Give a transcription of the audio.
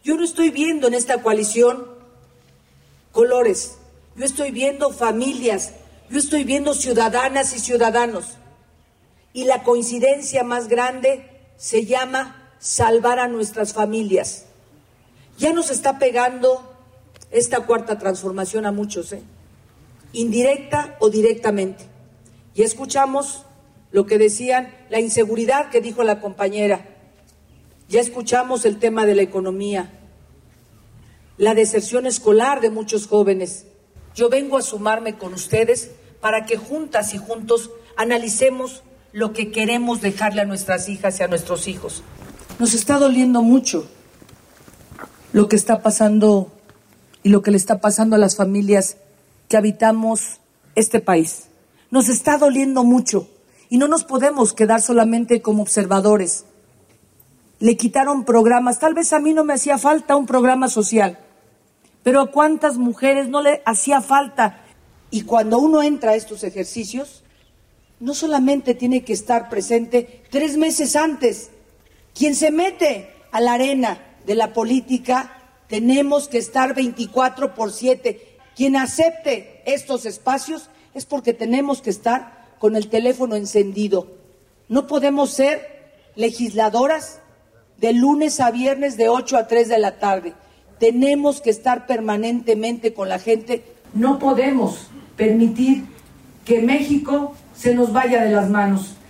Yo no estoy viendo en esta coalición colores, yo estoy viendo familias, yo estoy viendo ciudadanas y ciudadanos. Y la coincidencia más grande se llama salvar a nuestras familias. Ya nos está pegando esta cuarta transformación a muchos, indirecta o directamente. Ya escuchamos lo que decían, la inseguridad que dijo la compañera. Ya escuchamos el tema de la economía, la deserción escolar de muchos jóvenes. Yo vengo a sumarme con ustedes para que juntas y juntos analicemos lo que queremos dejarle a nuestras hijas y a nuestros hijos. Nos está doliendo mucho lo que está pasando y lo que le está pasando a las familias que habitamos este país. Nos está doliendo mucho y no nos podemos quedar solamente como observadores. Le quitaron programas, tal vez a mí no me hacía falta un programa social, pero ¿a cuántas mujeres no le hacía falta? Y cuando uno entra a estos ejercicios, no solamente tiene que estar presente 3 meses antes. Quien se mete a la arena de la política, tenemos que estar 24/7. Quien acepte estos espacios es porque tenemos que estar con el teléfono encendido. No podemos ser legisladoras de lunes a viernes de 8 a 3 de la tarde. Tenemos que estar permanentemente con la gente. No podemos permitir que México se nos vaya de las manos.